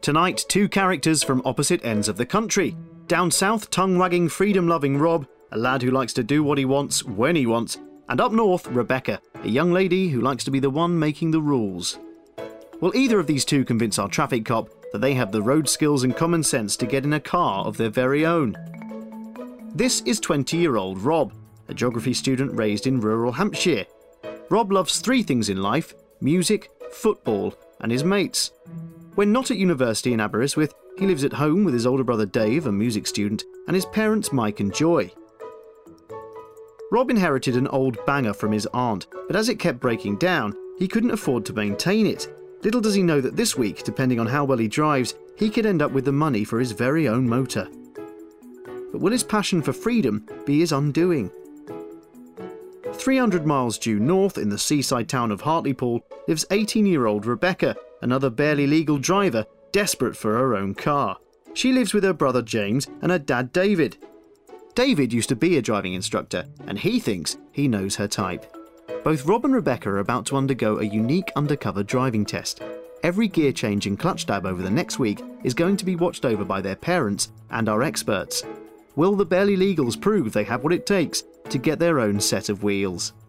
Tonight, two characters from opposite ends of the country. Down south, tongue-wagging, freedom-loving Rob, a lad who likes to do what he wants, when he wants. And up north, Rebecca, a young lady who likes to be the one making the rules. Will either of these two convince our traffic cop that they have the road skills and common sense to get in a car of their very own? This is 20-year-old Rob, a geography student raised in rural Hampshire. Rob loves three things in life: music, football, and his mates. When not at university in Aberystwyth, he lives at home with his older brother Dave, a music student, and his parents Mike and Joy. Rob inherited an old banger from his aunt, but as it kept breaking down, he couldn't afford to maintain it. Little does he know that this week, depending on how well he drives, he could end up with the money for his very own motor. But will his passion for freedom be his undoing? 300 miles due north in the seaside town of Hartlepool lives 18-year-old Rebecca, another barely legal driver, desperate for her own car. She lives with her brother James and her dad David. David used to be a driving instructor, and he thinks he knows her type. Both Rob and Rebecca are about to undergo a unique undercover driving test. Every gear change and clutch dab over the next week is going to be watched over by their parents and our experts. Will the barely legals prove they have what it takes to get their own set of wheels?